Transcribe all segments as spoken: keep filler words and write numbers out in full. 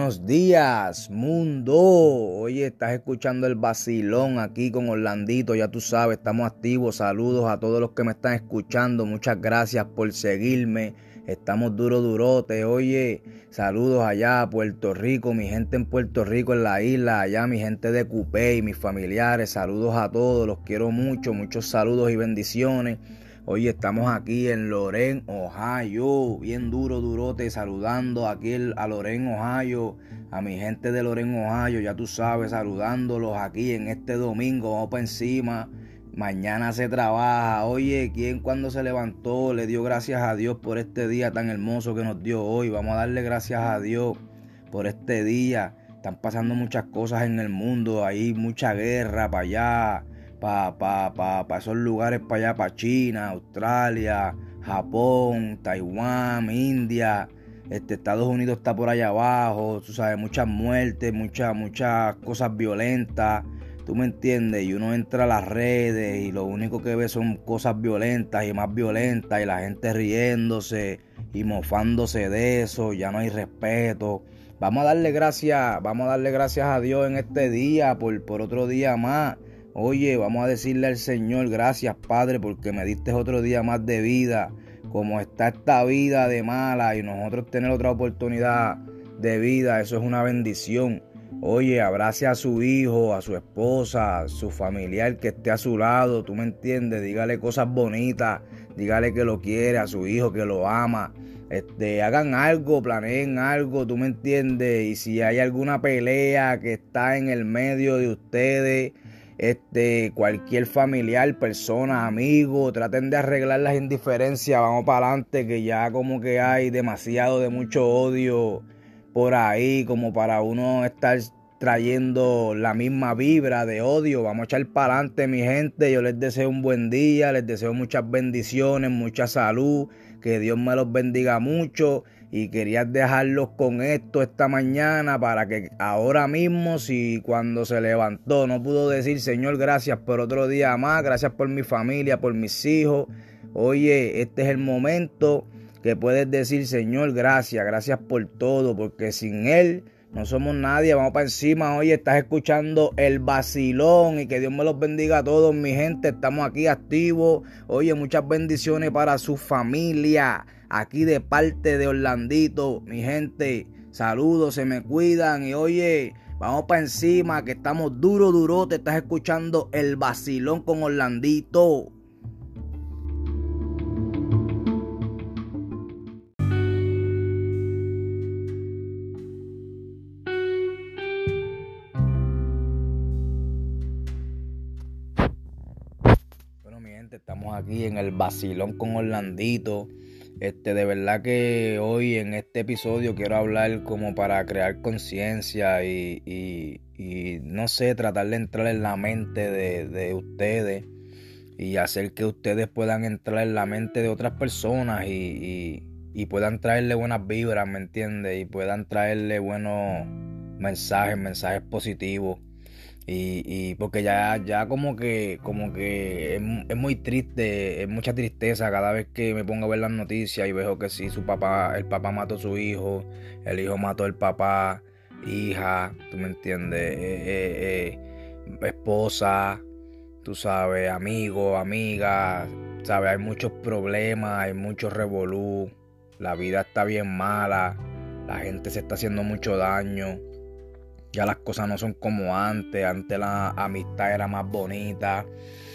Buenos días, mundo. Oye, estás escuchando el vacilón aquí con Orlandito. Ya tú sabes, estamos activos. Saludos a todos los que me están escuchando. Muchas gracias por seguirme. Estamos duro, durote. Oye, saludos allá a Puerto Rico, mi gente en Puerto Rico, en la isla, allá mi gente de Cupey, mis familiares. Saludos a todos, los quiero mucho. Muchos saludos y bendiciones. Oye, estamos aquí en Loren, Ohio, bien duro, durote, saludando aquí a Loren, Ohio, a mi gente de Loren, Ohio, ya tú sabes, saludándolos aquí en este domingo, vamos para encima, mañana se trabaja. Oye, ¿quién cuando se levantó le dio gracias a Dios por este día tan hermoso que nos dio hoy? Vamos a darle gracias a Dios por este día. Están pasando muchas cosas en el mundo, hay mucha guerra para allá, para pa, pa, pa esos lugares, para allá, para China, Australia, Japón, Taiwán, India, este, Estados Unidos está por allá abajo, tú sabes, muchas muertes, muchas, muchas cosas violentas, tú me entiendes, y uno entra a las redes y lo único que ve son cosas violentas y más violentas y la gente riéndose y mofándose de eso, ya no hay respeto. Vamos a darle gracias, vamos a darle gracias a Dios en este día por, por otro día más. Oye, vamos a decirle al Señor, gracias Padre, porque me diste otro día más de vida. Como está esta vida de mala y nosotros tener otra oportunidad de vida, eso es una bendición. Oye, abrace a su hijo, a su esposa, a su familiar que esté a su lado, tú me entiendes, dígale cosas bonitas, dígale que lo quiere, a su hijo que lo ama. Este, hagan algo, planeen algo, tú me entiendes, y si hay alguna pelea que está en el medio de ustedes, Este, cualquier familiar, persona, amigo, traten de arreglar las indiferencias, vamos para adelante, que ya como que hay demasiado de mucho odio por ahí, como para uno estar trayendo la misma vibra de odio. Vamos a echar para adelante, mi gente. Yo les deseo un buen día, les deseo muchas bendiciones, mucha salud, que Dios me los bendiga mucho. Y quería dejarlos con esto esta mañana para que ahora mismo, si cuando se levantó no pudo decir Señor, gracias por otro día más, gracias por mi familia, por mis hijos. Oye, este es el momento que puedes decir Señor, gracias, gracias por todo, porque sin Él no somos nadie. Vamos para encima. Oye, estás escuchando el vacilón y que Dios me los bendiga a todos, mi gente. Estamos aquí activos. Oye, muchas bendiciones para su familia. Aquí de parte de Orlandito, mi gente, saludos, se me cuidan y oye, vamos para encima que estamos duro, duro, te estás escuchando el vacilón con Orlandito. Bueno, mi gente, estamos aquí en el vacilón con Orlandito. Este, de verdad que hoy en este episodio quiero hablar como para crear conciencia y, y, y no sé, tratar de entrar en la mente de, de ustedes y hacer que ustedes puedan entrar en la mente de otras personas y, y, y puedan traerle buenas vibras, ¿me entiendes? Y puedan traerle buenos mensajes, mensajes positivos. Y, y porque ya, ya como que, como que es, es muy triste, es mucha tristeza cada vez que me pongo a ver las noticias y veo que sí, su papá, el papá mató a su hijo, el hijo mató al papá, hija, tú me entiendes, eh, eh, eh, esposa, tú sabes, amigo, amiga, sabes, hay muchos problemas, hay muchos revolú, la vida está bien mala, la gente se está haciendo mucho daño. Ya las cosas no son como antes, antes la amistad era más bonita,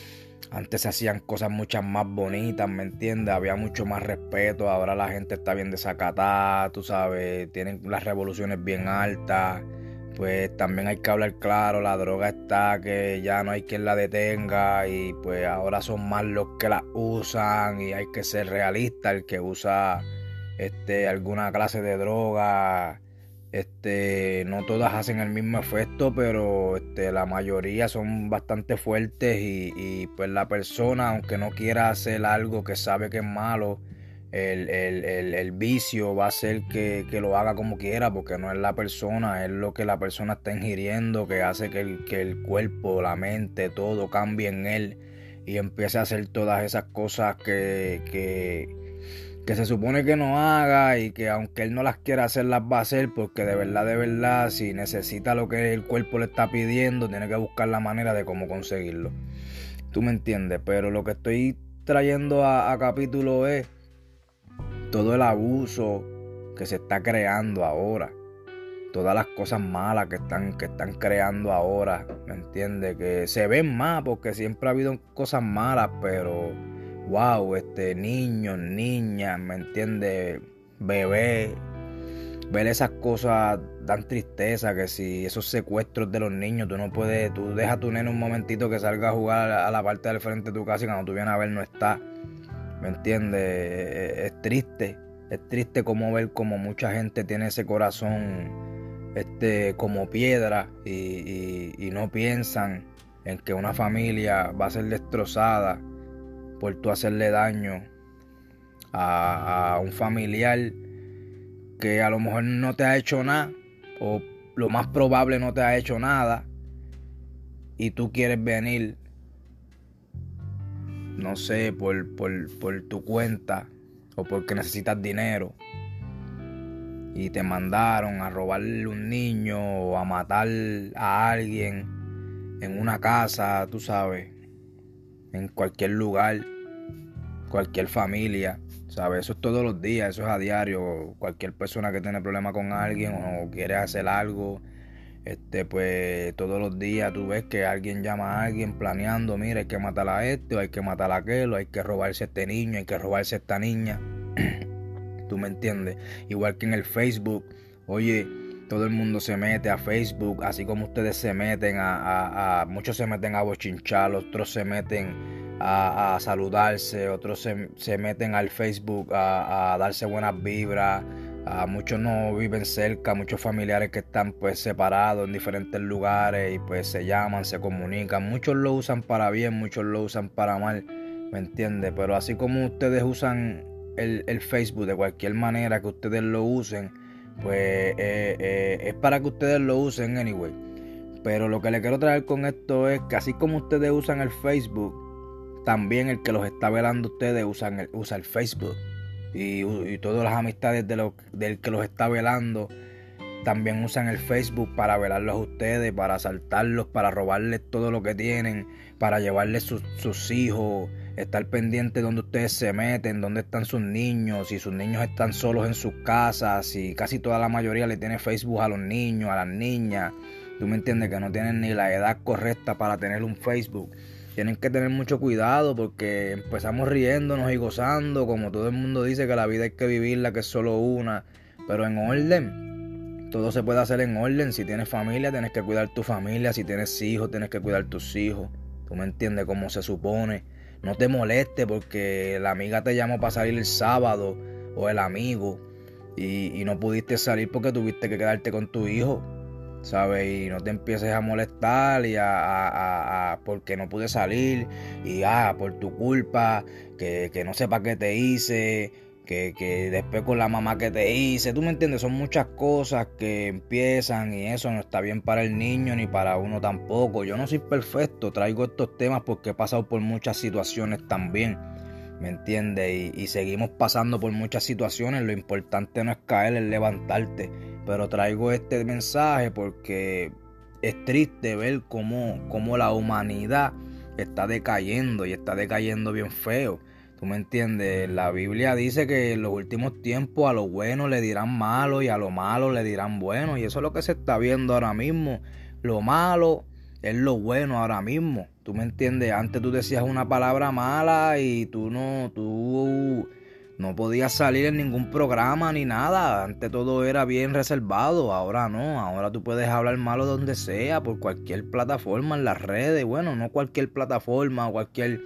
antes se hacían cosas muchas más bonitas, ¿me entiendes? Había mucho más respeto, ahora la gente está bien desacatada, tú sabes, tienen las revoluciones bien altas, pues también hay que hablar claro, la droga está que ya no hay quien la detenga y pues ahora son más los que la usan y hay que ser realista, el que usa este, alguna clase de droga. Este, no todas hacen el mismo efecto, pero este, la mayoría son bastante fuertes y, y pues la persona, aunque no quiera hacer algo que sabe que es malo, el, el, el, el vicio va a hacer que, que lo haga como quiera, porque no es la persona, es lo que la persona está ingiriendo que hace que el, que el cuerpo, la mente, todo cambie en él y empiece a hacer todas esas cosas que, que que se supone que no haga y que aunque él no las quiera hacer, las va a hacer, porque de verdad, de verdad, si necesita lo que el cuerpo le está pidiendo, tiene que buscar la manera de cómo conseguirlo. ¿Tú me entiendes? Pero lo que estoy trayendo a, a capítulo es todo el abuso que se está creando ahora. Todas las cosas malas que están, que están creando ahora, ¿me entiendes? Que se ven más porque siempre ha habido cosas malas, pero wow, este, niños, niñas, ¿me entiendes? Bebés, ver esas cosas dan tristeza, que si esos secuestros de los niños, tú no puedes, tú dejas a tu nene un momentito que salga a jugar a la parte del frente de tu casa y cuando tú vienes a ver no está, ¿me entiendes? Es, es triste, es triste como ver como mucha gente tiene ese corazón este, como piedra y, y, y no piensan en que una familia va a ser destrozada por tú hacerle daño a, a un familiar que a lo mejor no te ha hecho nada, o lo más probable no te ha hecho nada, y tú quieres venir, no sé, por, por, por tu cuenta, o porque necesitas dinero, y te mandaron a robarle un niño, o a matar a alguien en una casa, tú sabes, en cualquier lugar, cualquier familia, ¿sabes? Eso es todos los días, eso es a diario. Cualquier persona que tiene problemas con alguien o quiere hacer algo, este, pues todos los días tú ves que alguien llama a alguien planeando, mira, hay que matar a este, o hay que matar a aquel, o hay que robarse a este niño, hay que robarse a esta niña. ¿Tú me entiendes? Igual que en el Facebook, oye, todo el mundo se mete a Facebook, así como ustedes se meten a, a, a muchos se meten a bochinchar, otros se meten a, a saludarse, otros se, se meten al Facebook a, a darse buenas vibras, a muchos no viven cerca, muchos familiares que están pues separados en diferentes lugares y pues se llaman, se comunican, muchos lo usan para bien, muchos lo usan para mal, ¿me entiendes? Pero así como ustedes usan el, el Facebook de cualquier manera que ustedes lo usen, pues eh, eh, es para que ustedes lo usen anyway. Pero lo que le quiero traer con esto es que así como ustedes usan el Facebook, también el que los está velando ustedes usan el, usa el Facebook. Y, y todas las amistades de lo, del que los está velando también usan el Facebook para velarlos a ustedes, para asaltarlos, para robarles todo lo que tienen, para llevarles sus, sus hijos, estar pendiente de dónde ustedes se meten, dónde están sus niños, si sus niños están solos en sus casas, si casi toda la mayoría le tiene Facebook a los niños, a las niñas. Tú me entiendes, que no tienen ni la edad correcta para tener un Facebook. Tienen que tener mucho cuidado porque empezamos riéndonos y gozando, como todo el mundo dice que la vida hay que vivirla, que es solo una, pero en orden. Todo se puede hacer en orden. Si tienes familia, tienes que cuidar tu familia. Si tienes hijos, tienes que cuidar tus hijos. Tú me entiendes, como se supone. No te molestes porque la amiga te llamó para salir el sábado, o el amigo, y, y no pudiste salir porque tuviste que quedarte con tu hijo, ¿sabes? Y no te empieces a molestar y a, a, a, a porque no pude salir y ah, por tu culpa, que, que no sepa qué te hice, que, que después con la mamá que te hice, ¿tú me entiendes? Son muchas cosas que empiezan y eso no está bien para el niño ni para uno tampoco. Yo no soy perfecto, traigo estos temas porque he pasado por muchas situaciones también, ¿me entiendes? Y, y seguimos pasando por muchas situaciones. Lo importante no es caer, es levantarte. Pero traigo este mensaje porque es triste ver cómo, cómo la humanidad está decayendo y está decayendo bien feo. ¿Tú me entiendes? La Biblia dice que en los últimos tiempos a lo bueno le dirán malo y a lo malo le dirán bueno. Y eso es lo que se está viendo ahora mismo. Lo malo es lo bueno ahora mismo. ¿Tú me entiendes? Antes tú decías una palabra mala y tú no, tú no podías salir en ningún programa ni nada. Antes todo era bien reservado. Ahora no. Ahora tú puedes hablar malo donde sea, por cualquier plataforma en las redes. Bueno, no cualquier plataforma o cualquier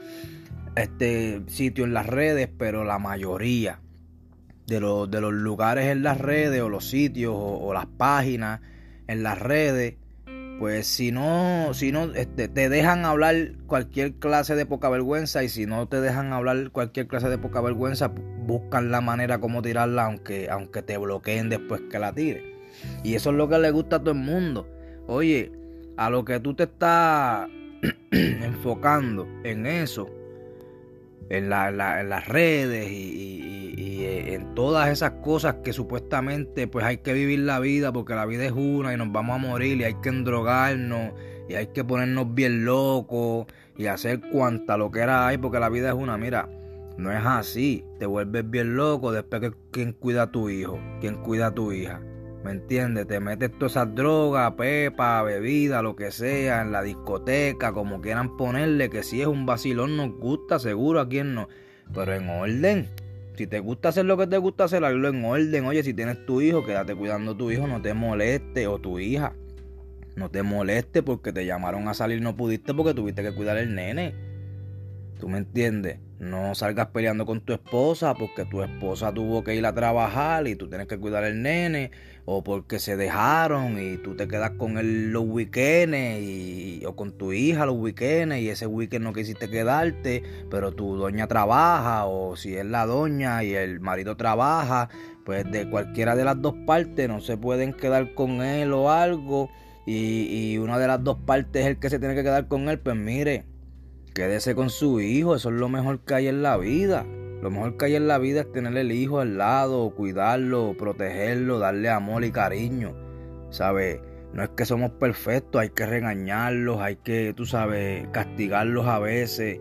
este sitio en las redes, pero la mayoría de los, de los lugares en las redes o los sitios o, o las páginas en las redes, pues si no, si no este, te dejan hablar cualquier clase de poca vergüenza, y si no te dejan hablar cualquier clase de poca vergüenza, buscan la manera como tirarla, aunque, aunque te bloqueen después que la tires. Y eso es lo que le gusta a todo el mundo. Oye, a lo que tú te estás enfocando en eso, en, la, la, en las redes y, y, y, y en todas esas cosas que supuestamente pues hay que vivir la vida porque la vida es una y nos vamos a morir y hay que endrogarnos y hay que ponernos bien locos y hacer cuanta lo que era hay porque la vida es una. Mira, no es así, te vuelves bien loco después que quién cuida a tu hijo, quién cuida a tu hija. ¿Me entiendes? Te metes todas esas drogas, pepa, bebida, lo que sea, en la discoteca, como quieran ponerle, que si es un vacilón nos gusta, seguro a quien no. Pero en orden. Si te gusta hacer lo que te gusta hacer, hazlo en orden. Oye, si tienes tu hijo, quédate cuidando a tu hijo, no te moleste, o tu hija. No te moleste porque te llamaron a salir, no pudiste porque tuviste que cuidar al nene. ¿Tú me entiendes? No salgas peleando con tu esposa porque tu esposa tuvo que ir a trabajar y tú tienes que cuidar al nene, o porque se dejaron y tú te quedas con él los weekends y, o con tu hija los weekends y ese weekend no quisiste quedarte, pero tu doña trabaja, o si es la doña y el marido trabaja, pues de cualquiera de las dos partes no se pueden quedar con él o algo y, y una de las dos partes es el que se tiene que quedar con él, pues mire, quédese con su hijo, eso es lo mejor que hay en la vida. Lo mejor que hay en la vida es tener el hijo al lado, cuidarlo, protegerlo, darle amor y cariño, ¿sabes? No es que somos perfectos, hay que regañarlos, hay que, tú sabes, castigarlos a veces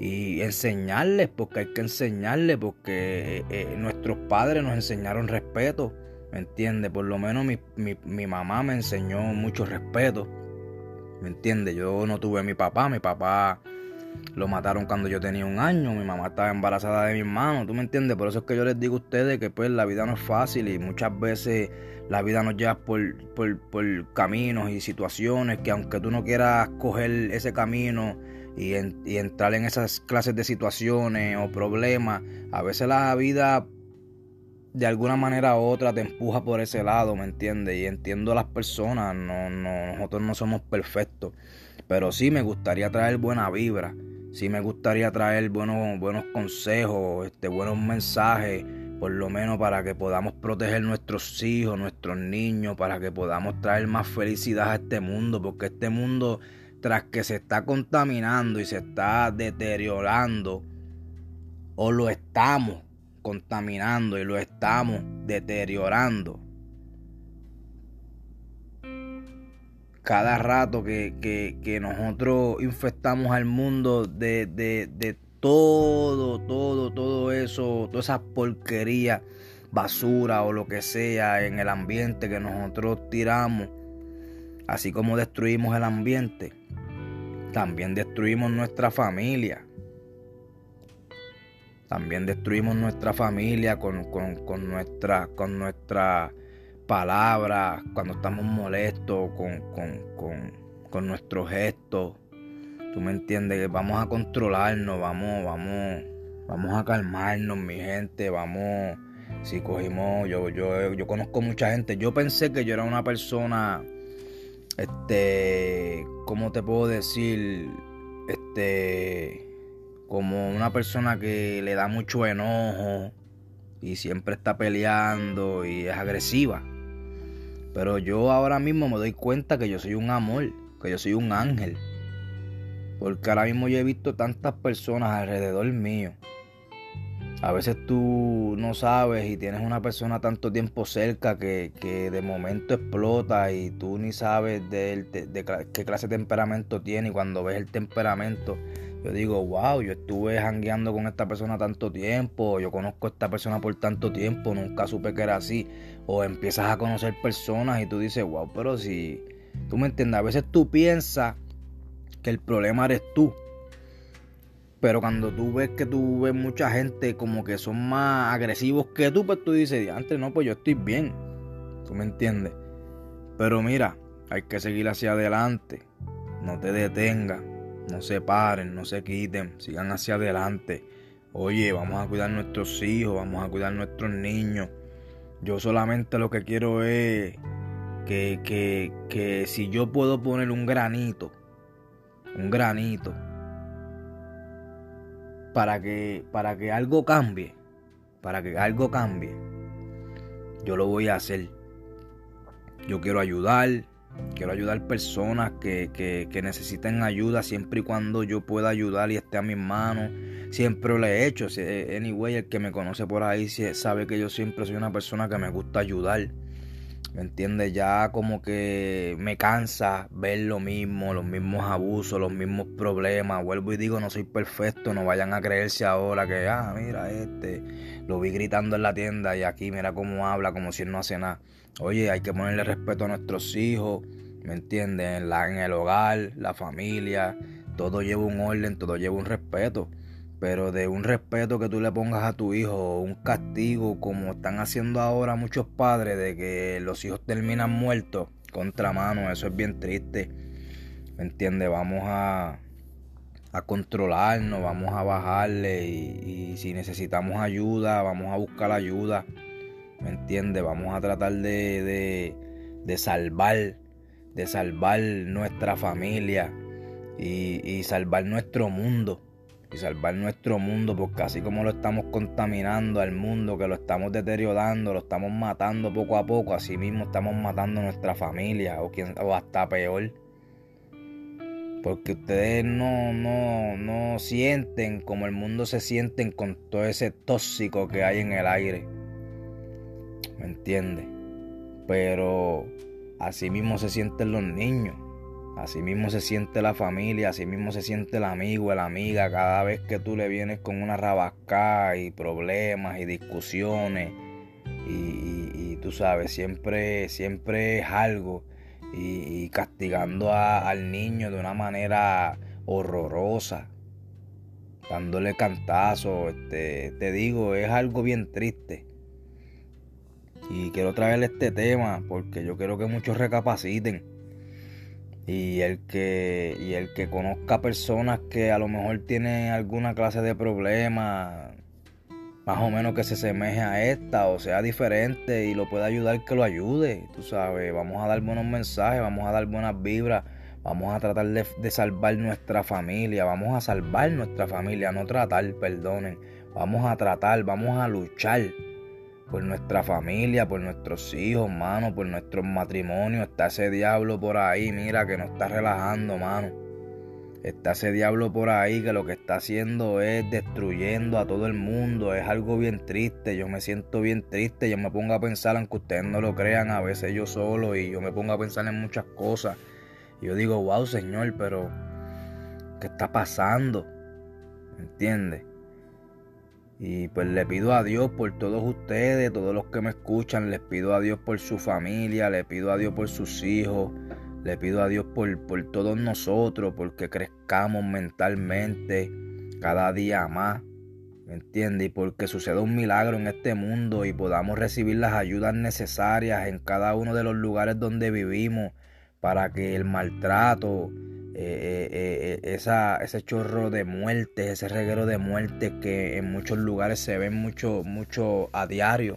y enseñarles, porque hay que enseñarles, porque eh, nuestros padres nos enseñaron respeto, ¿me entiendes? Por lo menos mi, mi, mi mamá me enseñó mucho respeto, ¿me entiendes? Yo no tuve a mi papá, mi papá lo mataron cuando yo tenía un año, mi mamá estaba embarazada de mi hermano, ¿tú me entiendes? Por eso es que yo les digo a ustedes que pues la vida no es fácil y muchas veces la vida nos lleva por, por, por caminos y situaciones que aunque tú no quieras coger ese camino y, en, y entrar en esas clases de situaciones o problemas, a veces la vida de alguna manera u otra te empuja por ese lado, ¿me entiendes? Y entiendo a las personas, no, no, nosotros no somos perfectos, pero sí me gustaría traer buena vibra, sí me gustaría traer buenos, buenos consejos, este, buenos mensajes, por lo menos para que podamos proteger nuestros hijos, nuestros niños, para que podamos traer más felicidad a este mundo, porque este mundo, tras que se está contaminando y se está deteriorando, o lo estamos contaminando y lo estamos deteriorando. Cada rato que, que, que nosotros infectamos al mundo de, de, de todo, todo, todo eso, toda esa porquería, basura o lo que sea en el ambiente que nosotros tiramos, así como destruimos el ambiente, también destruimos nuestra familia. También destruimos nuestra familia con, con, con nuestra, con nuestra palabras, cuando estamos molestos, con, con, con, con nuestros gestos. Tú me entiendes, que vamos a controlarnos, vamos, vamos, vamos a calmarnos, mi gente, vamos. Si cogimos, yo, yo, yo conozco mucha gente. Yo pensé que yo era una persona, este, ¿cómo te puedo decir? Este, como una persona que le da mucho enojo y siempre está peleando y es agresiva. Pero yo ahora mismo me doy cuenta que yo soy un amor, que yo soy un ángel. Porque ahora mismo yo he visto tantas personas alrededor mío. A veces tú no sabes y tienes una persona tanto tiempo cerca que, que de momento explota y tú ni sabes de, de, de qué clase de temperamento tiene. Y cuando ves el temperamento, yo digo, wow, yo estuve jangueando con esta persona tanto tiempo, yo conozco a esta persona por tanto tiempo, nunca supe que era así. O empiezas a conocer personas y tú dices, wow, pero si, tú me entiendes, a veces tú piensas que el problema eres tú. Pero cuando tú ves que tú ves mucha gente como que son más agresivos que tú, pues tú dices, antes no, pues yo estoy bien. ¿Tú me entiendes? Pero mira, hay que seguir hacia adelante. No te detengas. No se paren, no se quiten. Sigan hacia adelante. Oye, vamos a cuidar nuestros hijos, vamos a cuidar nuestros niños. Yo solamente lo que quiero es que, que, que si yo puedo poner un granito, un granito, para que, para que algo cambie, para que algo cambie, yo lo voy a hacer. Yo quiero ayudar, Quiero ayudar personas que, que, que necesiten ayuda siempre y cuando yo pueda ayudar y esté a mis manos. Siempre lo he hecho. Anyway, el que me conoce por ahí sabe que yo siempre soy una persona que me gusta ayudar. ¿Me entiendes? Ya como que me cansa ver lo mismo, los mismos abusos, los mismos problemas. Vuelvo y digo, no soy perfecto, no vayan a creerse ahora que, ah, mira, este, lo vi gritando en la tienda y aquí mira cómo habla, como si él no hace nada. Oye, hay que ponerle respeto a nuestros hijos, ¿me entiendes? En, la, en el hogar, la familia, todo lleva un orden, todo lleva un respeto. Pero de un respeto que tú le pongas a tu hijo, un castigo como están haciendo ahora muchos padres, de que los hijos terminan muertos, contra mano, eso es bien triste. ¿Me entiendes? Vamos a, a controlarnos, vamos a bajarle y, y si necesitamos ayuda, vamos a buscar ayuda. ¿Me entiendes? Vamos a tratar de, de, de salvar, de salvar nuestra familia y, y salvar nuestro mundo. Y salvar nuestro mundo, porque así como lo estamos contaminando al mundo, que lo estamos deteriorando, lo estamos matando poco a poco, así mismo estamos matando a nuestra familia, o, quien, o hasta peor. Porque ustedes no, no, no sienten como el mundo se sienten con todo ese tóxico que hay en el aire. ¿Me entiendes? Pero así mismo se sienten los niños. Así mismo se siente la familia, así mismo se siente el amigo, la amiga, cada vez que tú le vienes con una rabascada y problemas y discusiones y, y, y tú sabes, siempre, siempre es algo y, y castigando a, al niño de una manera horrorosa, dándole cantazo, este, te digo, es algo bien triste. Y quiero traerle este tema porque yo quiero que muchos recapaciten. Y el que y el que conozca personas que a lo mejor tienen alguna clase de problema, más o menos que se semeje a esta o sea diferente y lo pueda ayudar, que lo ayude. Tú sabes, vamos a dar buenos mensajes, vamos a dar buenas vibras, vamos a tratar de, de salvar nuestra familia, vamos a salvar nuestra familia, no tratar, perdonen. Vamos a tratar, vamos a luchar por nuestra familia, por nuestros hijos, mano, por nuestros matrimonios. Está ese diablo por ahí, mira, que nos está relajando, mano. Está ese diablo por ahí que lo que está haciendo es destruyendo a todo el mundo. Es algo bien triste, yo me siento bien triste. Yo me pongo a pensar, aunque ustedes no lo crean, a veces yo solo, y yo me pongo a pensar en muchas cosas. Y yo digo, wow, Señor, pero ¿qué está pasando? ¿Me entiendes? Y pues le pido a Dios por todos ustedes, todos los que me escuchan, les pido a Dios por su familia, le pido a Dios por sus hijos, le pido a Dios por, por todos nosotros, porque crezcamos mentalmente cada día más, ¿me entiendes? Y porque suceda un milagro en este mundo y podamos recibir las ayudas necesarias en cada uno de los lugares donde vivimos para que el maltrato, Eh, eh, eh, esa, ese chorro de muerte, ese reguero de muerte que en muchos lugares se ven mucho, mucho a diario,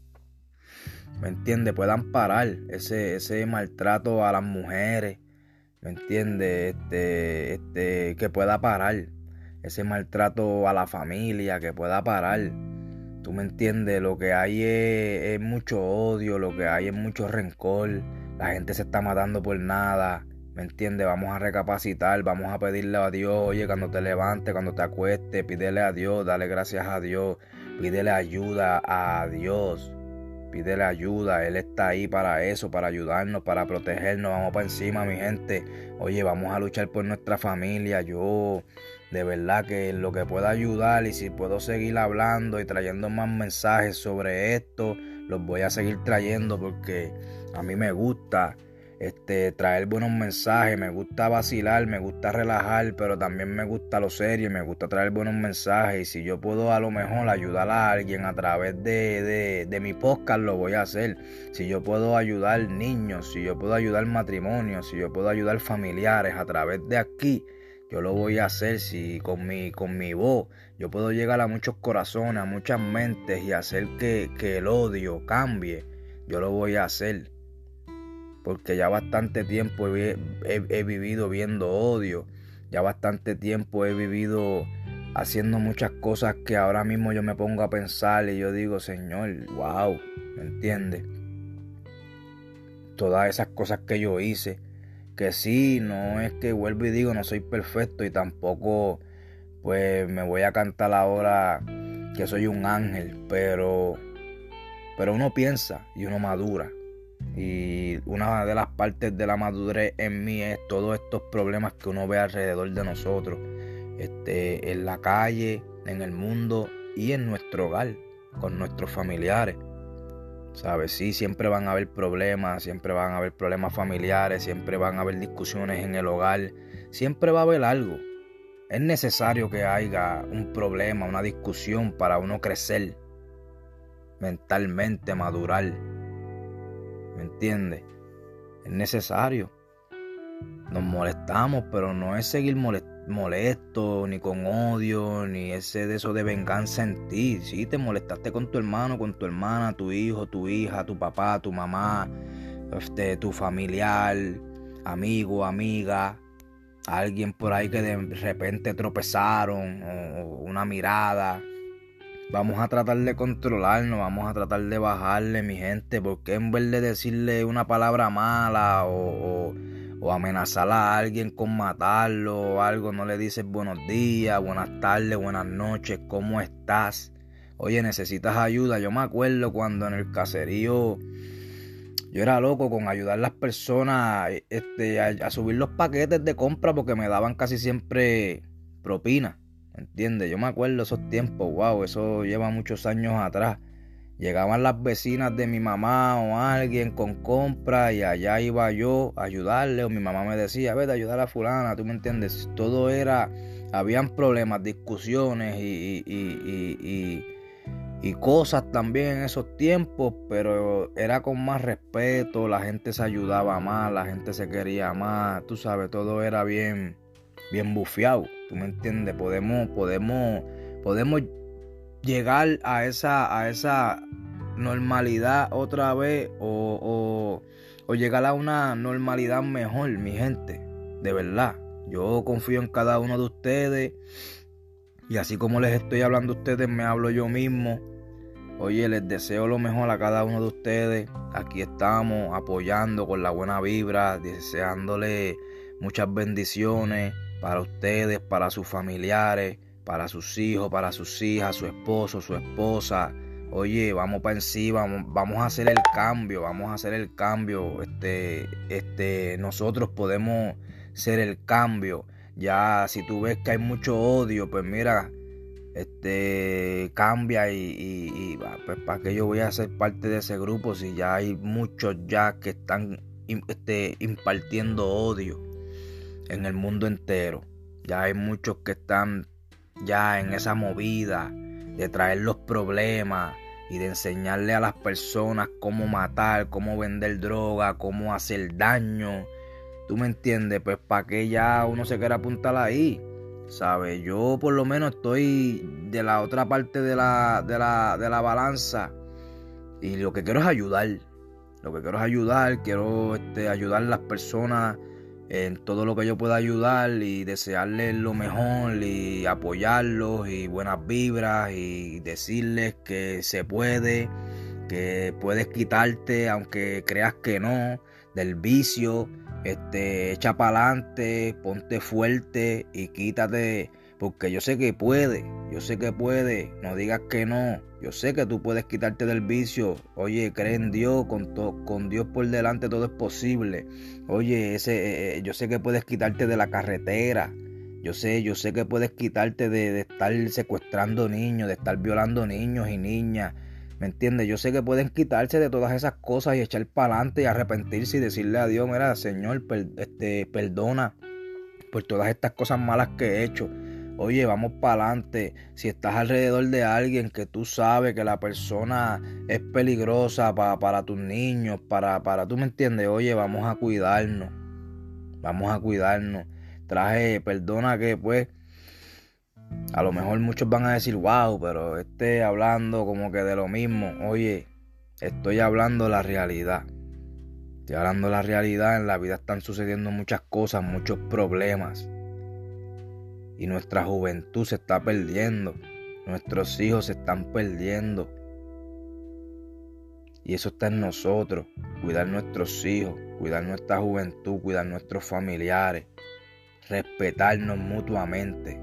¿me entiendes? Puedan parar ese, ese maltrato a las mujeres, ¿me entiendes? Este, este, que pueda parar ese maltrato a la familia, que pueda parar. ¿Tú me entiendes? Lo que hay es, es mucho odio, lo que hay es mucho rencor, la gente se está matando por nada. ¿Me entiendes? Vamos a recapacitar, vamos a pedirle a Dios, oye, cuando te levantes, cuando te acuestes, pídele a Dios, dale gracias a Dios, pídele ayuda a Dios, pídele ayuda, Él está ahí para eso, para ayudarnos, para protegernos, vamos para encima, mi gente. Oye, vamos a luchar por nuestra familia, yo de verdad que en lo que pueda ayudar y si puedo seguir hablando y trayendo más mensajes sobre esto, los voy a seguir trayendo porque a mí me gusta Este, traer buenos mensajes, me gusta vacilar, me gusta relajar, pero también me gusta lo serio, me gusta traer buenos mensajes y si yo puedo a lo mejor ayudar a alguien a través de, de, de mi podcast, lo voy a hacer. Si yo puedo ayudar niños, si yo puedo ayudar matrimonios, si yo puedo ayudar familiares a través de aquí, yo lo voy a hacer. Si con mi, con mi voz yo puedo llegar a muchos corazones, a muchas mentes y hacer que, que el odio cambie, yo lo voy a hacer. Porque ya bastante tiempo he, he, he vivido viendo odio, ya bastante tiempo he vivido haciendo muchas cosas que ahora mismo yo me pongo a pensar y yo digo, Señor, wow, ¿me entiendes? todas esas cosas que yo hice. Que sí, no es que vuelvo y digo, no soy perfecto y tampoco pues me voy a cantar ahora que soy un ángel, pero, pero uno piensa y uno madura. Y una de las partes de la madurez en mí es todos estos problemas que uno ve alrededor de nosotros, este, en la calle, en el mundo y en nuestro hogar, con nuestros familiares. ¿Sabes? Sí, siempre van a haber problemas, siempre van a haber problemas familiares, siempre van a haber discusiones en el hogar, siempre va a haber algo. Es necesario que haya un problema, una discusión para uno crecer mentalmente, madurar. ¿Me entiendes? Es necesario. Nos molestamos, pero no es seguir molesto, ni con odio, ni ese de eso de venganza en ti. Sí, te molestaste con tu hermano, con tu hermana, tu hijo, tu hija, tu papá, tu mamá, este, tu familiar, amigo, amiga, alguien por ahí que de repente tropezaron, o una mirada. Vamos a tratar de controlarnos, vamos a tratar de bajarle, mi gente, porque en vez de decirle una palabra mala o, o, o amenazar a alguien con matarlo o algo, no le dices buenos días, buenas tardes, buenas noches, ¿cómo estás? Oye, necesitas ayuda. Yo me acuerdo cuando en el caserío yo era loco con ayudar a las personas este, a, a subir los paquetes de compra porque me daban casi siempre propina. ¿Entiendes? Yo me acuerdo esos tiempos, wow, eso lleva muchos años atrás. Llegaban las vecinas de mi mamá o alguien con compra y allá iba yo a ayudarle, o mi mamá me decía, vete a ayudar a fulana, ¿tú me entiendes? Todo era, habían problemas, discusiones y, y, y, y, y cosas también en esos tiempos, pero era con más respeto, la gente se ayudaba más, la gente se quería más, tú sabes, todo era bien, bien bufiado. ¿Tú me entiendes? Podemos, podemos, podemos llegar a esa, a esa normalidad otra vez o, o, o llegar a una normalidad mejor, mi gente. De verdad. Yo confío en cada uno de ustedes y así como les estoy hablando a ustedes, me hablo yo mismo. Oye, les deseo lo mejor a cada uno de ustedes. Aquí estamos apoyando con la buena vibra, deseándole muchas bendiciones para ustedes, para sus familiares, para sus hijos, para sus hijas, su esposo, su esposa. Oye, vamos para encima, vamos, vamos a hacer el cambio, vamos a hacer el cambio. Este, este, nosotros podemos ser el cambio. Ya si tú ves que hay mucho odio, pues mira, este cambia y, y, y pues para que yo voy a ser parte de ese grupo si ya hay muchos ya que están este, impartiendo odio en el mundo entero. Ya hay muchos que están ya en esa movida de traer los problemas y de enseñarle a las personas cómo matar, cómo vender droga, cómo hacer daño. ¿Tú me entiendes? Pues para que ya uno se quiera apuntar ahí, ¿sabes? Yo por lo menos estoy de la otra parte de la, de la, de la balanza y lo que quiero es ayudar. Lo que quiero es ayudar, quiero este, ayudar a las personas en todo lo que yo pueda ayudar y desearles lo mejor y apoyarlos y buenas vibras y decirles que se puede, que puedes quitarte aunque creas que no, del vicio, este, echa para adelante, ponte fuerte y quítate, porque yo sé que puede, yo sé que puede, no digas que no, yo sé que tú puedes quitarte del vicio. Oye, cree en Dios, con, to, con Dios por delante todo es posible. Oye, ese, eh, yo sé que puedes quitarte de la carretera, yo sé, yo sé que puedes quitarte de, de estar secuestrando niños, de estar violando niños y niñas. ¿Me entiendes? Yo sé que pueden quitarse de todas esas cosas y echar para adelante y arrepentirse y decirle a Dios, mira, Señor, per, este, perdona por todas estas cosas malas que he hecho. Oye, vamos para adelante. Si estás alrededor de alguien que tú sabes que la persona es peligrosa para, para tus niños, para, para, ¿tú me entiendes? Oye, vamos a cuidarnos. Vamos a cuidarnos. Traje, perdona que pues... A lo mejor muchos van a decir, wow, pero esté hablando como que de lo mismo. Oye, estoy hablando la realidad. Estoy hablando la realidad. En la vida están sucediendo muchas cosas, muchos problemas. Y nuestra juventud se está perdiendo. Nuestros hijos se están perdiendo. Y eso está en nosotros, cuidar nuestros hijos, cuidar nuestra juventud, cuidar nuestros familiares, respetarnos mutuamente.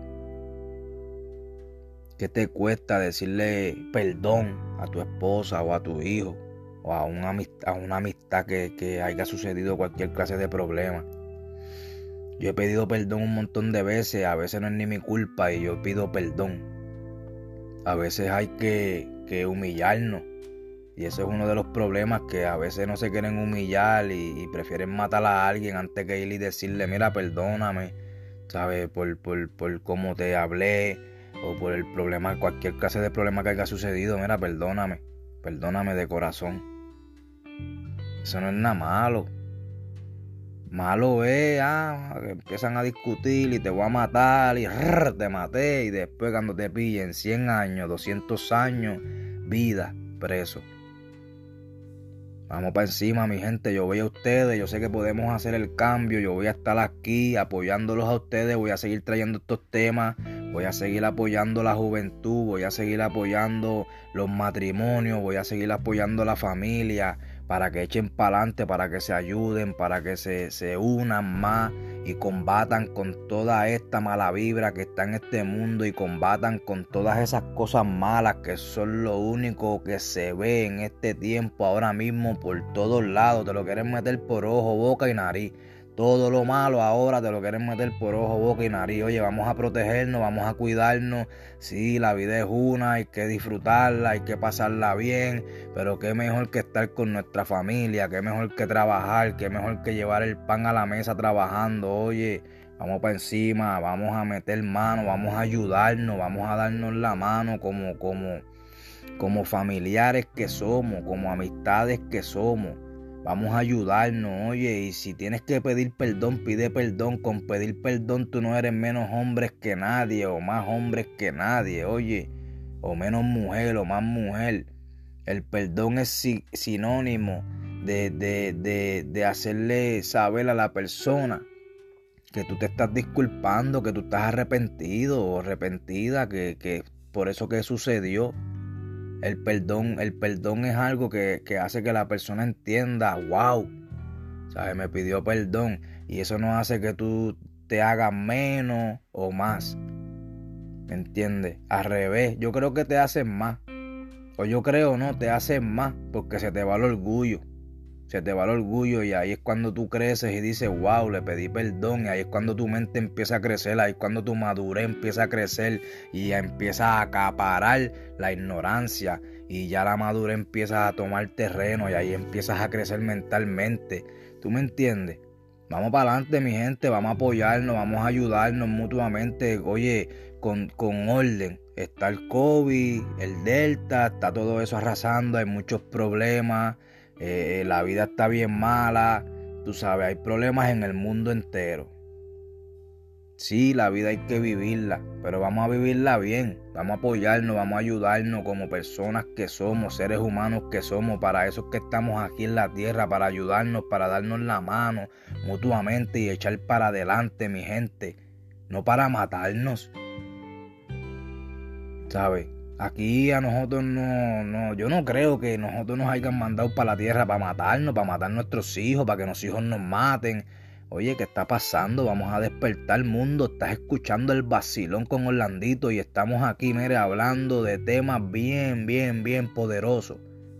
¿Qué te cuesta decirle perdón a tu esposa o a tu hijo o a una amistad, a una amistad que, que haya sucedido cualquier clase de problema? Yo he pedido perdón un montón de veces, a veces no es ni mi culpa y yo pido perdón. A veces hay que, que humillarnos y eso es uno de los problemas, que a veces no se quieren humillar y, y prefieren matar a alguien antes que ir y decirle, mira, perdóname, ¿sabes? Por, por, por cómo te hablé o por el problema, cualquier clase de problema que haya sucedido, mira, perdóname, perdóname de corazón. Eso no es nada malo. Malo es, ah, que empiezan a discutir y te voy a matar y rrr, te maté, y después cuando te pillen cien años, doscientos años, vida, preso. Vamos para encima, mi gente. Yo voy a ustedes, yo sé que podemos hacer el cambio. Yo voy a estar aquí apoyándolos a ustedes. Voy a seguir trayendo estos temas. Voy a seguir apoyando la juventud. Voy a seguir apoyando los matrimonios. Voy a seguir apoyando a la familia, para que echen para adelante, para que se ayuden, para que se, se unan más y combatan con toda esta mala vibra que está en este mundo, y combatan con todas esas cosas malas que son lo único que se ve en este tiempo ahora mismo por todos lados. Te lo quieren meter por ojo, boca y nariz. Todo lo malo ahora te lo quieren meter por ojo, boca y nariz. Oye, vamos a protegernos, vamos a cuidarnos. Sí, la vida es una, hay que disfrutarla, hay que pasarla bien. Pero qué mejor que estar con nuestra familia, qué mejor que trabajar, qué mejor que llevar el pan a la mesa trabajando. Oye, vamos para encima, vamos a meter mano, vamos a ayudarnos, vamos a darnos la mano como, como, como familiares que somos, como amistades que somos. Vamos a ayudarnos, oye, y si tienes que pedir perdón, pide perdón. Con pedir perdón tú no eres menos hombre que nadie, o más hombre que nadie, oye, o menos mujer, o más mujer. El perdón es si, sinónimo de, de, de, de hacerle saber a la persona que tú te estás disculpando, que tú estás arrepentido o arrepentida, que, que por eso que sucedió. El perdón, el perdón es algo que, que hace que la persona entienda, wow, ¿sabes? Me pidió perdón, y eso no hace que tú te hagas menos o más, ¿me entiendes? Al revés, yo creo que te hacen más, o yo creo no, te hacen más, porque se te va el orgullo, se te va el orgullo, y ahí es cuando tú creces y dices, wow, le pedí perdón, y ahí es cuando tu mente empieza a crecer, ahí es cuando tu madurez empieza a crecer y empieza a acaparar la ignorancia, y ya la madurez empieza a tomar terreno, y ahí empiezas a crecer mentalmente. ¿Tú me entiendes? Vamos para adelante, mi gente, vamos a apoyarnos, vamos a ayudarnos mutuamente, oye, con, con orden. Está el COVID, el Delta, está todo eso arrasando, hay muchos problemas. Eh, la vida está bien mala, tú sabes, hay problemas en el mundo entero. Sí, la vida hay que vivirla, pero vamos a vivirla bien, vamos a apoyarnos, vamos a ayudarnos como personas que somos, seres humanos que somos. Para eso es que estamos aquí en la tierra, para ayudarnos, para darnos la mano mutuamente y echar para adelante, mi gente, no para matarnos, ¿sabes? Aquí a nosotros no, no, yo no creo que nosotros nos hayan mandado para la tierra para matarnos, para matar a nuestros hijos, para que nuestros hijos nos maten. Oye, ¿qué está pasando? Vamos a despertar el mundo. Estás escuchando el vacilón con Orlandito y estamos aquí, mire, hablando de temas bien, bien, bien poderosos.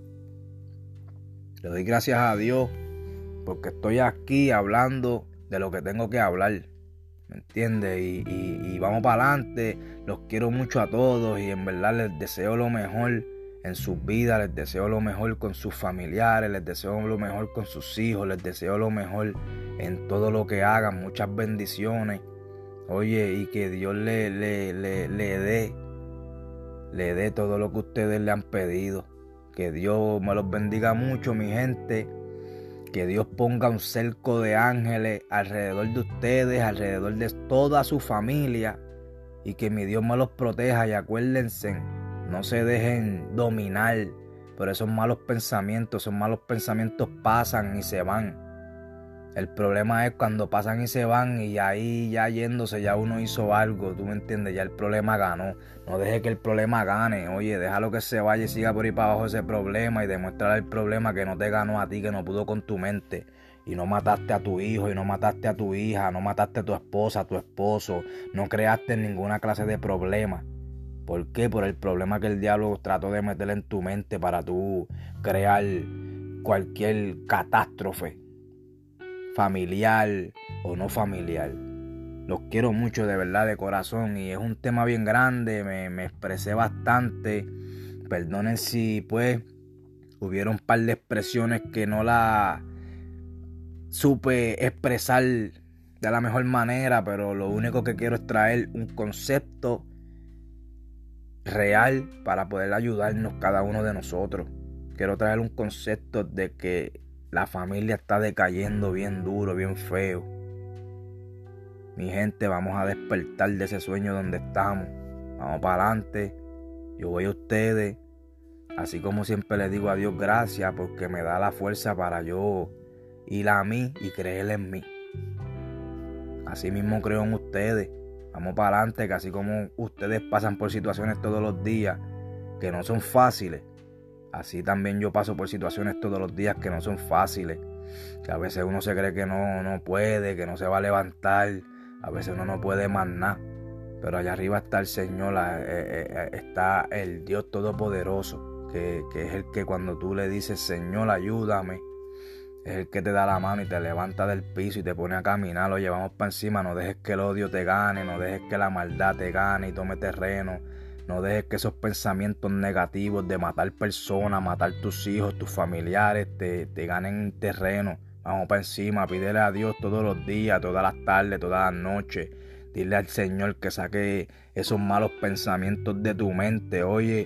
Le doy gracias a Dios porque estoy aquí hablando de lo que tengo que hablar. ¿Me entiendes? Y, y, y vamos para adelante. Los quiero mucho a todos y en verdad les deseo lo mejor en sus vidas, les deseo lo mejor con sus familiares, les deseo lo mejor con sus hijos, les deseo lo mejor en todo lo que hagan. Muchas bendiciones. Oye, y que Dios le, le, le, le dé, le dé todo lo que ustedes le han pedido. Que Dios me los bendiga mucho, mi gente. Que Dios ponga un cerco de ángeles alrededor de ustedes, alrededor de toda su familia, y que mi Dios me los proteja. Y acuérdense, no se dejen dominar por esos malos pensamientos. Esos malos pensamientos pasan y se van. El problema es cuando pasan y se van y ahí ya yéndose ya uno hizo algo, tú me entiendes, ya el problema ganó. No deje que el problema gane, oye, déjalo que se vaya y siga por ahí para abajo ese problema y demuéstrale al problema que no te ganó a ti, que no pudo con tu mente. Y no mataste a tu hijo, y no mataste a tu hija, no mataste a tu esposa, a tu esposo, no creaste ninguna clase de problema. ¿Por qué? Por el problema que el diablo trató de meter en tu mente para tú crear cualquier catástrofe, familiar o no familiar. Los quiero mucho de verdad, de corazón, y es un tema bien grande, me, me expresé bastante. Perdonen si pues hubieron un par de expresiones que no la supe expresar de la mejor manera, pero lo único que quiero es traer un concepto real para poder ayudarnos cada uno de nosotros. Quiero traer un concepto de que la familia está decayendo bien duro, bien feo. Mi gente, vamos a despertar de ese sueño donde estamos. Vamos para adelante. Yo voy a ustedes. Así como siempre les digo a Dios gracias porque me da la fuerza para yo ir a mí y creer en mí. Así mismo creo en ustedes. Vamos para adelante, que así como ustedes pasan por situaciones todos los días que no son fáciles, así también yo paso por situaciones todos los días que no son fáciles. Que a veces uno se cree que no, no puede, que no se va a levantar. A veces uno no puede más nada. Pero allá arriba está el Señor, eh, eh, está el Dios Todopoderoso, que, que es el que cuando tú le dices, Señor, ayúdame, es el que te da la mano y te levanta del piso y te pone a caminar. Lo llevamos para encima. No dejes que el odio te gane, no dejes que la maldad te gane y tome terreno. No dejes que esos pensamientos negativos de matar personas, matar tus hijos, tus familiares, te, te ganen terreno. Vamos para encima, pídele a Dios todos los días, todas las tardes, todas las noches. Dile al Señor que saque esos malos pensamientos de tu mente. Oye,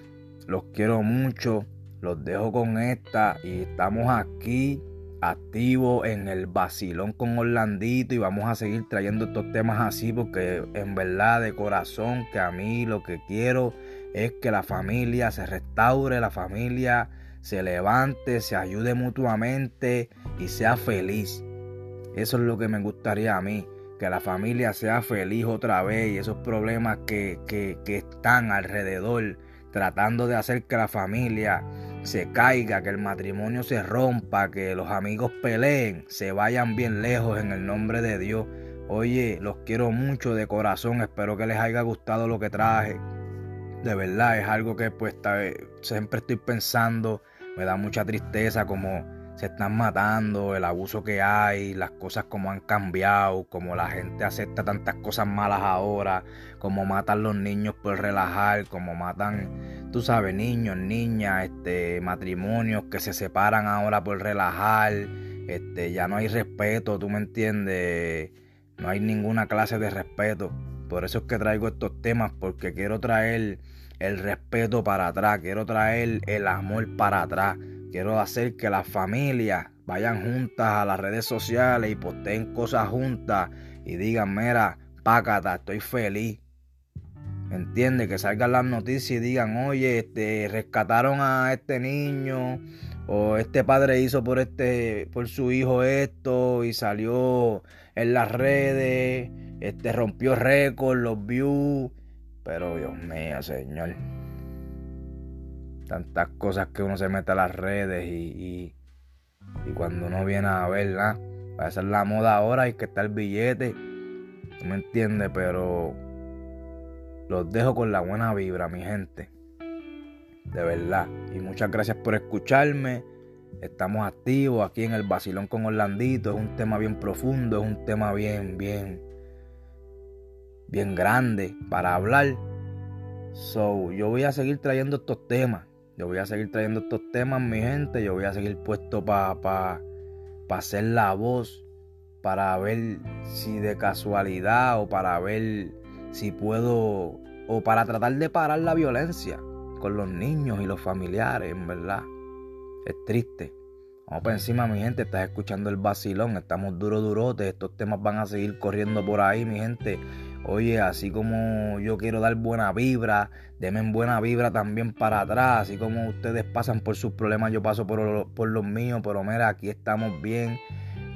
los quiero mucho, los dejo con esta y estamos aquí activos en el vacilón con Orlandito y vamos a seguir trayendo estos temas así porque en verdad de corazón que a mí lo que quiero es que la familia se restaure, la familia se levante, se ayude mutuamente y sea feliz. Eso es lo que me gustaría a mí, que la familia sea feliz otra vez y esos problemas que, que, que están alrededor tratando de hacer que la familia se caiga, que el matrimonio se rompa, que los amigos peleen, se vayan bien lejos en el nombre de Dios. Oye, los quiero mucho de corazón, espero que les haya gustado lo que traje. De verdad, es algo que pues siempre estoy pensando, me da mucha tristeza como se están matando, el abuso que hay, las cosas como han cambiado, como la gente acepta tantas cosas malas ahora, como matan los niños por relajar, como matan, tú sabes, niños, niñas, este, matrimonios que se separan ahora por relajar, este, ya no hay respeto, tú me entiendes, no hay ninguna clase de respeto. Por eso es que traigo estos temas, porque quiero traer el respeto para atrás, quiero traer el amor para atrás. Quiero hacer que las familias vayan juntas a las redes sociales y posteen cosas juntas y digan, mira, pácata, estoy feliz. ¿Me entiendes? Que salgan las noticias y digan, oye, este, rescataron a este niño o este padre hizo por este, por su hijo esto y salió en las redes, este, rompió récord, los views. Pero Dios mío, Señor. Tantas cosas que uno se mete a las redes y, y, y cuando uno viene a verla, va a ser la moda ahora, hay que estar el billete, ¿tú me entiendes? Pero los dejo con la buena vibra, mi gente, de verdad, y muchas gracias por escucharme. Estamos activos aquí en el vacilón con Orlandito, es un tema bien profundo, es un tema bien, bien, bien grande para hablar. So, yo voy a seguir trayendo estos temas. Yo voy a seguir trayendo estos temas, mi gente. Yo voy a seguir puesto para pa, pa hacer la voz, para ver si de casualidad o para ver si puedo, o para tratar de parar la violencia con los niños y los familiares, en verdad. Es triste. Vamos para encima, mi gente. Estás escuchando el vacilón. Estamos duro, durotes. Estos temas van a seguir corriendo por ahí, mi gente. Oye, así como yo quiero dar buena vibra, denme buena vibra también para atrás. Así como ustedes pasan por sus problemas, yo paso por, por los míos. Pero mira, aquí estamos bien,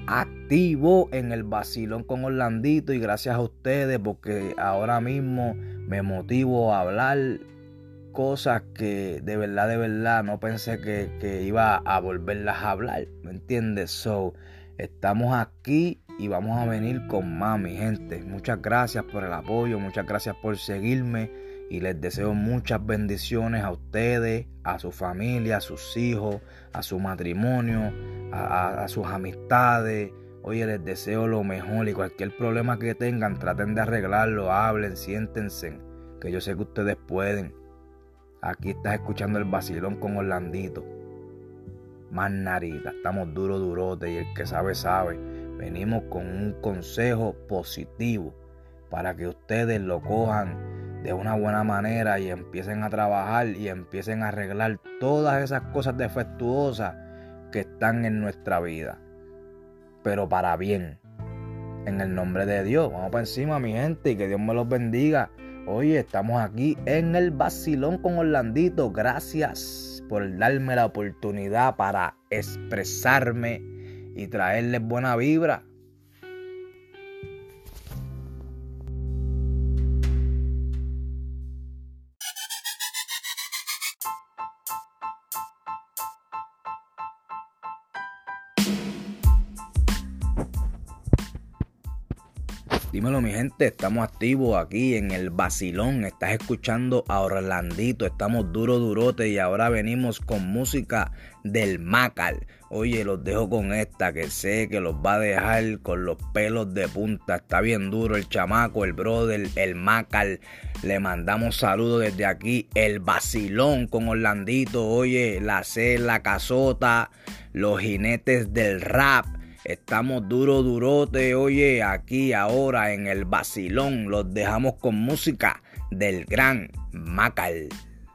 activo en el vacilón con Orlandito, y gracias a ustedes porque ahora mismo me motivo a hablar cosas que de verdad, de verdad no pensé que, que iba a volverlas a hablar, ¿me entiendes? So, estamos aquí y vamos a venir con más, mi gente. Muchas gracias por el apoyo, muchas gracias por seguirme y les deseo muchas bendiciones a ustedes, a su familia, a sus hijos, a su matrimonio, a, a, a sus amistades. Oye, les deseo lo mejor y cualquier problema que tengan, traten de arreglarlo, hablen, siéntense, que yo sé que ustedes pueden. Aquí estás escuchando el vacilón con Orlandito. Más narita, estamos duro, durote, y el que sabe, sabe. Venimos con un consejo positivo para que ustedes lo cojan de una buena manera y empiecen a trabajar y empiecen a arreglar todas esas cosas defectuosas que están en nuestra vida. Pero para bien, en el nombre de Dios. Vamos para encima, mi gente, y que Dios me los bendiga. Oye, estamos aquí en el vacilón con Orlandito. Gracias por darme la oportunidad para expresarme y traerles buena vibra. Dímelo, mi gente, estamos activos aquí en el vacilón. Estás escuchando a Orlandito, estamos duro, durote, y ahora venimos con música del Macal. Oye, los dejo con esta que sé que los va a dejar con los pelos de punta. Está bien duro el chamaco, el brother, el Macal. Le mandamos saludos desde aquí, el vacilón con Orlandito. Oye, la C, la casota, los jinetes del rap. Estamos duro, durote, oye, aquí ahora en el vacilón. Los dejamos con música del gran Macal.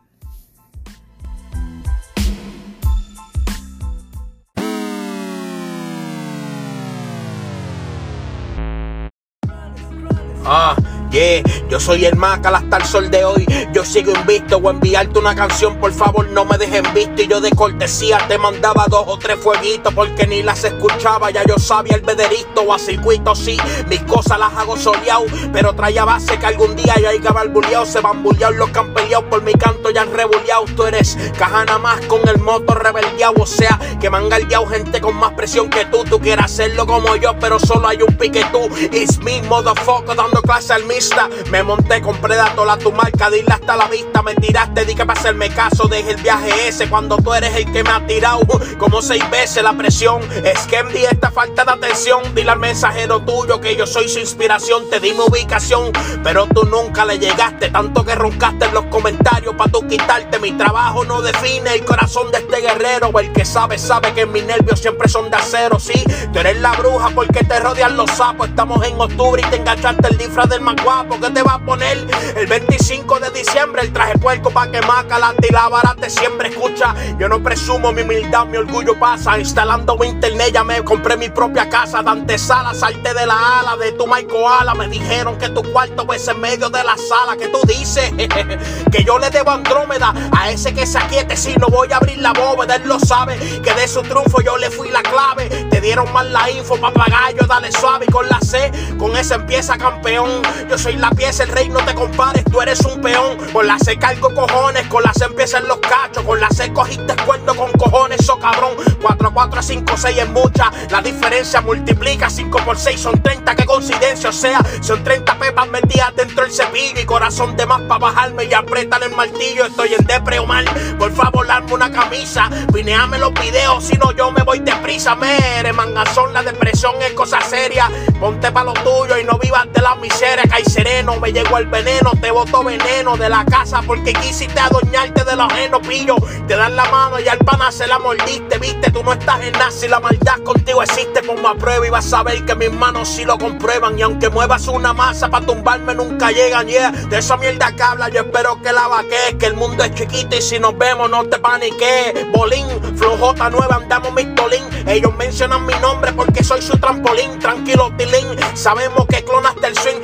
Ah, yeah, yo soy el Macal hasta el sol de hoy. Yo sigo invicto, o enviarte una canción, por favor no me dejen visto. Y yo de cortesía te mandaba dos o tres fueguitos, porque ni las escuchaba, ya yo sabía el veredicto. O a circuito, sí, mis cosas las hago soleado, pero traía base que algún día yo haya barbuleado. Se van bulleados los que han peleado por mi canto, ya han rebuleado. Tú eres caja nada más con el moto rebeldeado, o sea, que me han galdeado gente con más presión que tú. Tú quieres hacerlo como yo, pero solo hay un pique tú. It's me, motherfucker, dando clase al mista. Me monté con Predator a tu marca, dile hasta la vista. Me tiraste, di que para hacerme caso, deje el viaje ese cuando tú eres el que me ha tirado como seis veces la presión. Es que envié esta falta de atención. Dile al mensajero tuyo que yo soy su inspiración. Te di mi ubicación, pero tú nunca le llegaste. Tanto que roncaste en los comentarios pa' tú quitarte. Mi trabajo no define el corazón de este guerrero. El que sabe, sabe que mis nervios siempre son de acero. Sí, tú eres la bruja porque te rodean los sapos. Estamos en octubre y te enganchaste el disfraz del más guapo. ¿Qué te va a poner el veinticinco de diciembre? El traje puerco pa' que Macal y la vara te siempre. Escucha, yo no presumo mi humildad, mi orgullo pasa. Instalando mi internet ya me compré mi propia casa. De antesala, salte de la ala de tu Maico Ala. Me dijeron que tu cuarto ves en medio de la sala. ¿Qué tú dices? Que yo le debo Andrómeda a ese que se aquiete. Si no voy a abrir la bóveda, él lo sabe. Que de su triunfo yo le fui la clave. Te dieron mal la info, papagayo, dale suave. Y con la C, con esa empieza campeón. Yo soy la pieza, el rey, no te compares, tú eres un peón. Con la C cargo cojones, con la C empiezan los cachos. Con la C cogiste cuerno con cojones, so cabrón. cuatro, cuatro, cinco, seis es mucha. La diferencia multiplica, cinco por seis son treinta, qué coincidencia. O sea, son treinta pepas metidas dentro del cepillo. Y corazón de más pa' bajarme y apretan el martillo. Estoy en depre o mal, por favor darme una camisa. Pineame los videos, si no yo me voy deprisa. Mere, mangazón, la depresión es cosa seria. Ponte pa' lo tuyo y no vivas de la miseria. Cae sereno, me llegó el veneno, te boto veneno de la casa porque quisiste adueñarte de los ajenos, pillo. Te dan la mano y al pana se la mordiste, viste, tú no estás en nada si la maldad contigo existe. Ponme a prueba y vas a ver que mis manos sí lo comprueban. Y aunque muevas una masa pa' tumbarme nunca llegan, yeah. De esa mierda que habla yo espero que la vaques, que el mundo es chiquito y si nos vemos no te paniques. Bolín, flojota nueva, andamos mistolín. Ellos mencionan mi nombre porque soy su trampolín. Tranquilo, tilín, sabemos que clonaste el swing. Si tú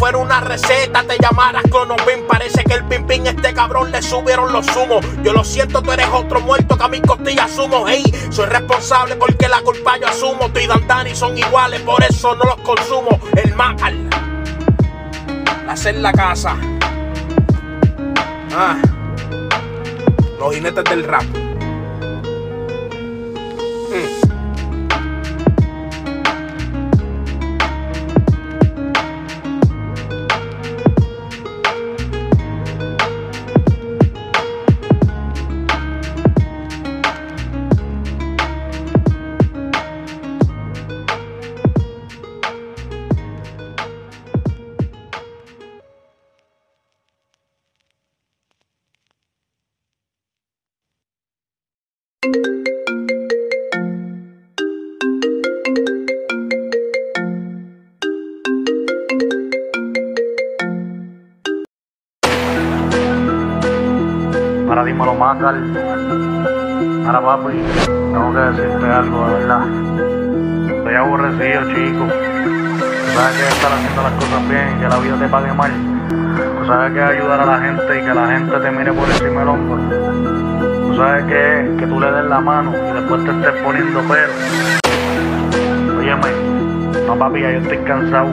fuera una receta te llamaras Clonopin. Parece que el pin pin este cabrón le subieron los humos. Yo lo siento, tú eres otro muerto que a mis costillas sumo. Hey, soy responsable porque la culpa yo asumo. Tú y Dantani son iguales, por eso no los consumo. El Macal, hacer la casa. Ah, los jinetes del rap. Mm. Ahora dímelo, Macal. Ahora, papi, tengo que decirte algo, de verdad. Estoy aborrecido, chico. Tú sabes que estar haciendo las cosas bien, que la vida te pague mal. Tú sabes que es ayudar a la gente y que la gente te mire por encima del hombro. Tú sabes que es que tú le des la mano y después te estés poniendo pero. Óyeme, no, papi, ya yo estoy cansado.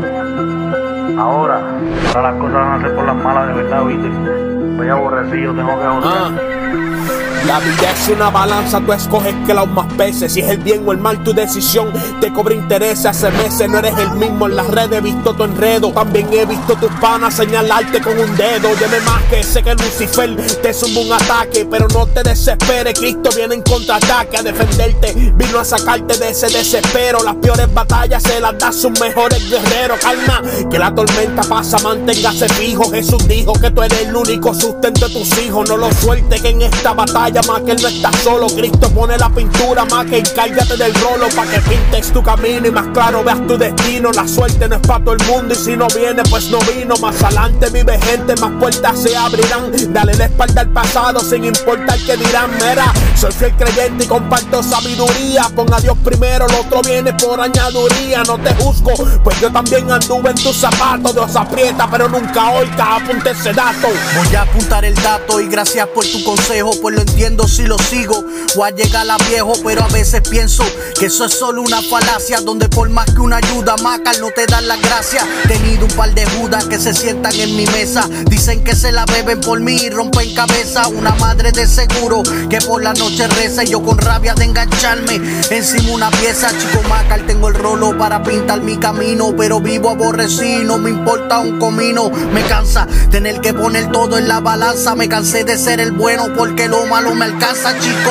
Ahora, ahora las cosas van a ser por las malas de verdad, ¿viste? Estoy aborrecido, tengo que joder. Ah. La vida es una balanza, tú escoges que la más pese. Si es el bien o el mal, tu decisión te cobra intereses. Hace meses no eres el mismo, en las redes he visto tu enredo. También he visto tus panas señalarte con un dedo. Óyeme más que sé que Lucifer te suma un ataque, pero no te desesperes, Cristo viene en contraataque a defenderte. Vino a sacarte de ese desespero. Las peores batallas se las da sus mejores guerreros. Calma, que la tormenta pasa, manténgase fijo. Jesús dijo que tú eres el único sustento de tus hijos. No lo suelte que en esta batalla más que él no está solo. Cristo pone la pintura más que encárgate del rolo, pa' que pintes tu camino y más claro veas tu destino. La suerte no es pa' todo el mundo y si no viene pues no vino. Más adelante vive gente, más puertas se abrirán. Dale la espalda al pasado sin importar qué dirán. Mira, soy fiel creyente y comparto sabiduría. Pon a Dios primero, lo otro viene por añaduría. No te juzgo, pues yo también anduve en tus zapatos. Dios aprieta pero nunca oiga, apunte ese dato. Voy a apuntar el dato y gracias por tu consejo, pues lo entiendo si lo sigo o a llegar a viejo, pero a veces pienso que eso es solo una falacia, donde por más que una ayuda Macal no te dan las gracias. Tenido un par de judas que se sientan en mi mesa, dicen que se la beben por mí y rompen cabeza. Una madre de seguro que por la noche reza y yo con rabia de engancharme encima una pieza. Chico Macal, tengo el rolo para pintar mi camino, pero vivo aborrecido, no me importa un comino. Me cansa tener que poner todo en la balanza, me cansé de ser el bueno porque lo malo me alcanza, chico.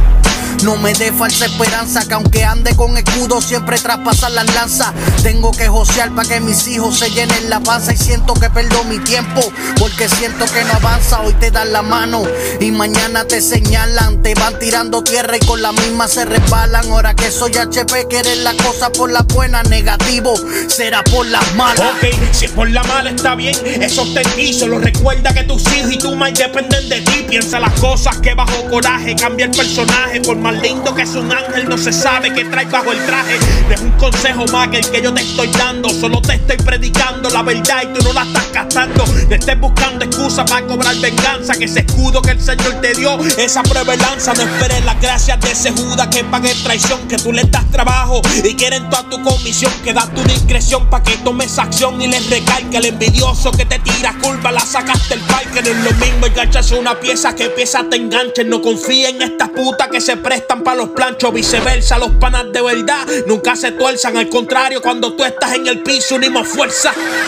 No me dé falsa esperanza, que aunque ande con escudo siempre traspasan las lanzas. Tengo que josear para que mis hijos se llenen la panza y siento que pierdo mi tiempo porque siento que no avanza. Hoy te dan la mano y mañana te señalan, te van tirando tierra y con la misma se resbalan. Ahora que soy H P quieren las cosas por las buenas, negativo será por las malas. Ok, si es por la mala está bien, eso te di. Solo recuerda que tus hijos y tu madre dependen de ti. Piensa las cosas que bajo coraje cambia el personaje. Por más lindo que es un ángel, no se sabe qué trae bajo el traje. No es un consejo más que el que yo te estoy dando, solo te estoy predicando la verdad y tú no la estás gastando. No estés buscando excusa para cobrar venganza, que ese escudo que el Señor te dio, esa prueba y lanza. No esperes las gracias de ese Judas que pague traición, que tú le das trabajo y quieren toda tu comisión, que da tu discreción para que tomes acción y les recalque. El envidioso que te tira curva la sacaste el parque. No es lo mismo engancharse una pieza que pieza te enganchen. No confíen en estas putas que se prestan para los planchos, viceversa. Los panas de verdad nunca se tuerzan, al contrario, cuando tú estás en el piso unimos fuerza.